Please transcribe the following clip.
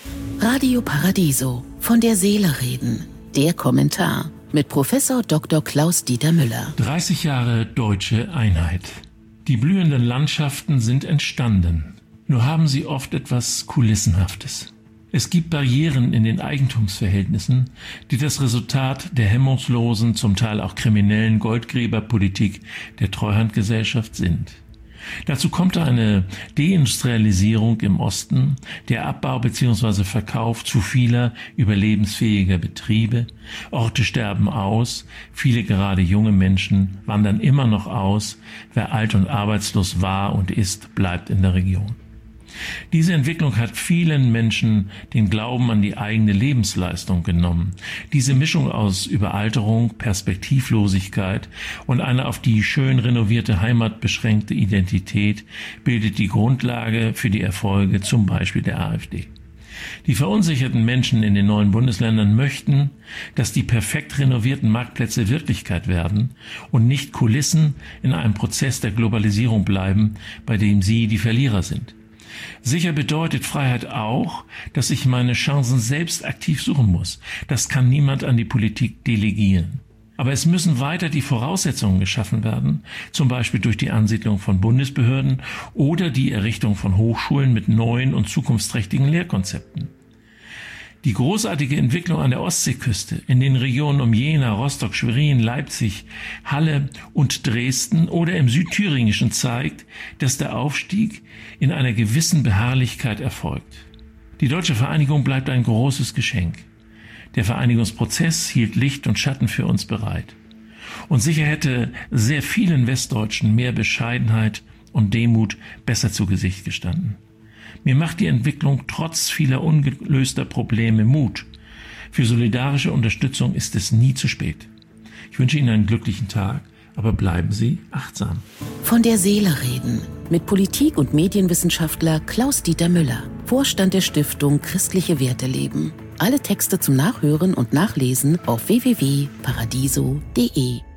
Radio Paradiso, von der Seele reden. Der Kommentar mit Professor Dr. Klaus-Dieter Müller. 30 Jahre deutsche Einheit. Die blühenden Landschaften sind entstanden, nur haben sie oft etwas Kulissenhaftes. Es gibt Barrieren in den Eigentumsverhältnissen, die das Resultat der hemmungslosen, zum Teil auch kriminellen Goldgräberpolitik der Treuhandgesellschaft sind. Dazu kommt eine Deindustrialisierung im Osten, der Abbau bzw. Verkauf zu vieler überlebensfähiger Betriebe, Orte sterben aus, viele gerade junge Menschen wandern immer noch aus, wer alt und arbeitslos war und ist, bleibt in der Region. Diese Entwicklung hat vielen Menschen den Glauben an die eigene Lebensleistung genommen. Diese Mischung aus Überalterung, Perspektivlosigkeit und eine auf die schön renovierte Heimat beschränkte Identität bildet die Grundlage für die Erfolge zum Beispiel der AfD. Die verunsicherten Menschen in den neuen Bundesländern möchten, dass die perfekt renovierten Marktplätze Wirklichkeit werden und nicht Kulissen in einem Prozess der Globalisierung bleiben, bei dem sie die Verlierer sind. Sicher bedeutet Freiheit auch, dass ich meine Chancen selbst aktiv suchen muss. Das kann niemand an die Politik delegieren. Aber es müssen weiter die Voraussetzungen geschaffen werden, zum Beispiel durch die Ansiedlung von Bundesbehörden oder die Errichtung von Hochschulen mit neuen und zukunftsträchtigen Lehrkonzepten. Die großartige Entwicklung an der Ostseeküste, in den Regionen um Jena, Rostock, Schwerin, Leipzig, Halle und Dresden oder im Südthüringischen zeigt, dass der Aufstieg in einer gewissen Beharrlichkeit erfolgt. Die deutsche Vereinigung bleibt ein großes Geschenk. Der Vereinigungsprozess hielt Licht und Schatten für uns bereit. Und sicher hätte sehr vielen Westdeutschen mehr Bescheidenheit und Demut besser zu Gesicht gestanden. Mir macht die Entwicklung trotz vieler ungelöster Probleme Mut. Für solidarische Unterstützung ist es nie zu spät. Ich wünsche Ihnen einen glücklichen Tag, aber bleiben Sie achtsam. Von der Seele reden mit Politik- und Medienwissenschaftler Klaus-Dieter Müller, Vorstand der Stiftung Christliche Werte leben. Alle Texte zum Nachhören und Nachlesen auf www.paradiso.de.